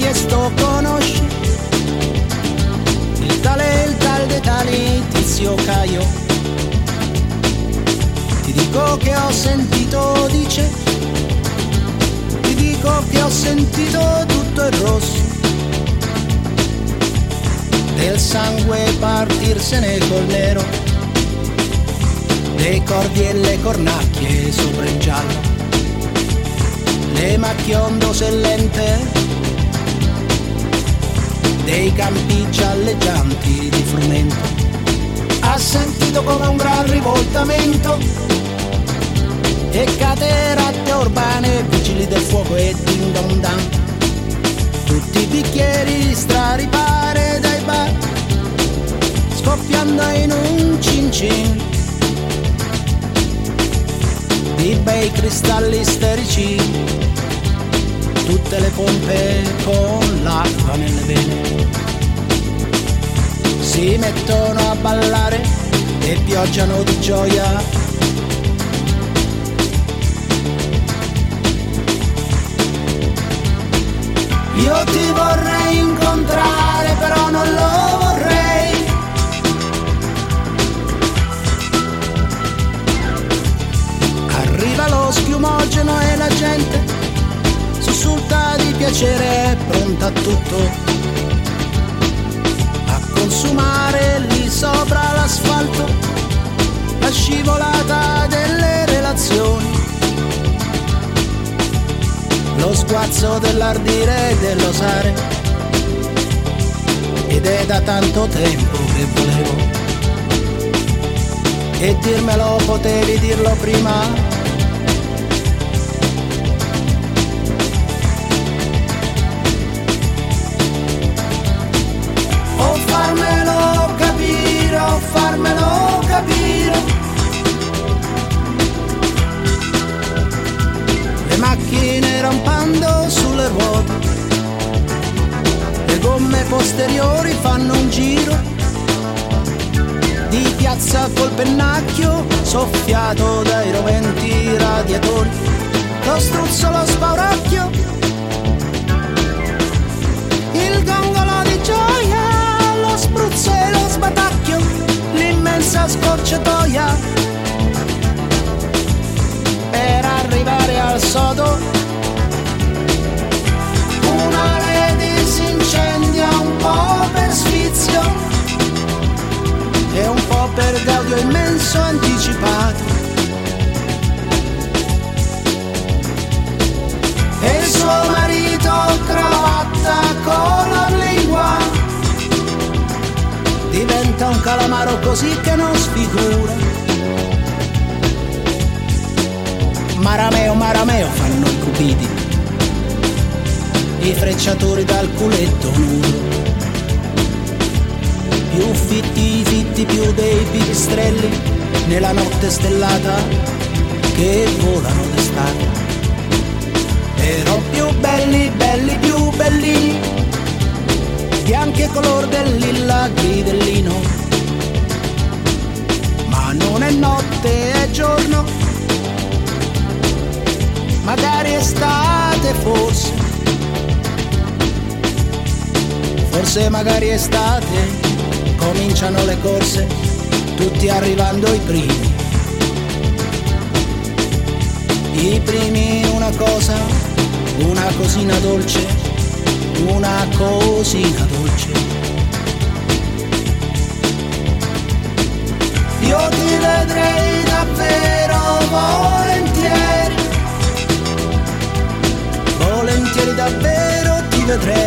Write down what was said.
chiesto conosci il tal de tali Tizio Caio. Ti dico che ho sentito, dice, ti dico che ho sentito tutto il rosso del sangue partirsene col nero, dei cordi e le cornacchie sopra il giallo, le macchie ondosellente dei campi gialleggianti di frumento. Ha sentito come un gran rivoltamento e caterate urbane, vigili del fuoco e ding dong dang, tutti i bicchieri straripare dai bar, scoppiando in un cin cin di bei cristalli isterici, tutte le pompe con l'acqua nelle vene si mettono a ballare e pioggiano di gioia. Io ti vorrei incontrare, però non lo vorrei. Arriva lo schiumogeno e la gente sussulta di piacere, è pronta a tutto, a consumare lì sopra l'asfalto la scivolata delle relazioni, lo sguazzo dell'ardire e dell'osare. Ed è da tanto tempo che volevo, e dirmelo potevi dirlo prima. O farmelo capire, le macchine rampando sulle ruote, le gomme posteriori fanno un giro di piazza col pennacchio soffiato dai roventi radiatori, lo struzzo, lo spauracchio, il gongolo di gioia, lo spruzzo e lo sbatacchio, l'immensa scorciatoia per arrivare al sodo. Una lady si incendia un po' per sfizio e un po' per gaudio immenso anticipato, e il suo marito cravatta color lingua diventa un calamaro così che non sfigura. Marameo, marameo fanno i cupidi, i frecciatori dal culetto nudo, più fitti, più dei pipistrelli nella notte stellata che volano d'estate. Però più belli, più bellini, bianchi color del lilla gridellino. Ma non è notte, è giorno, magari estate, forse magari estate, cominciano le corse, tutti arrivando i primi, una cosina dolce, una cosina dolce. Io ti vedrei davvero volentieri, volentieri davvero ti vedrei.